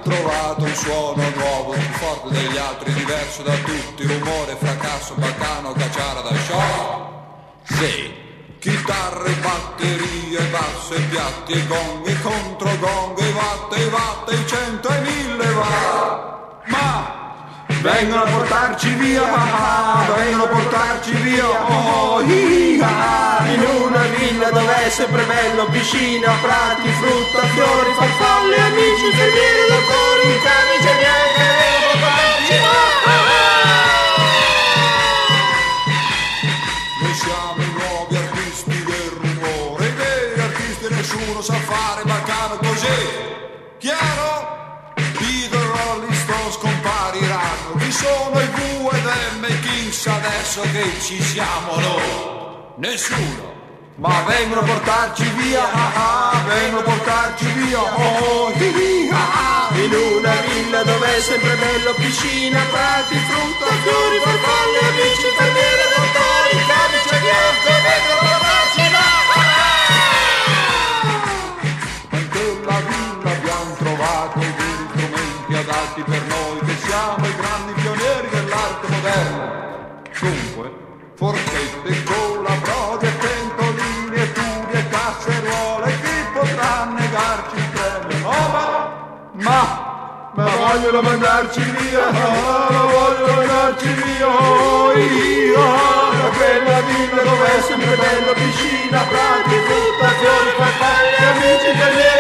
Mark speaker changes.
Speaker 1: trovato un suono nuovo, più forte degli altri, diverso da tutti, rumore, fracasso, baccano, cacciara da shock. Sì, chitarre, batterie, basse, piatti e gonghi, controgonghi, i watt, i 100 e 1000 watt. Ma vengono a portarci via, vengono a portarci via, oh,
Speaker 2: In una villa dove è sempre bello, piscina, prati, frutta, fiori, farfalle, amici, infermieri, dottori, camicie bianche, vengono a portarci
Speaker 1: Noi siamo i nuovi artisti del rumore, i veri artisti nessuno sa fare baccano così, chiaro? I The Rolling Stones compariranno, chi sono i V&M e i Kings adesso che ci siamo noi? Nessuno, ma vengono a portarci via, vengono a portarci via, oh,
Speaker 2: in una villa dove è sempre bello, piscina, prati, frutta, fiori, farfalle, amici, infermieri, dottori, camicie bianche, vengono a portarci
Speaker 1: anche la villa abbiamo trovato degli strumenti adatti per noi che siamo i grandi pionieri dell'arte moderna. Dunque, forchette, colabrodi, pentolini e tubi e casseruole, chi potrà negarci il premio Nobel? Ma vogliono mandarci via, vogliono mandarci via, da quella villa dove è sempre bello, piscina, prati, frutta, fiori, farfalle, amici,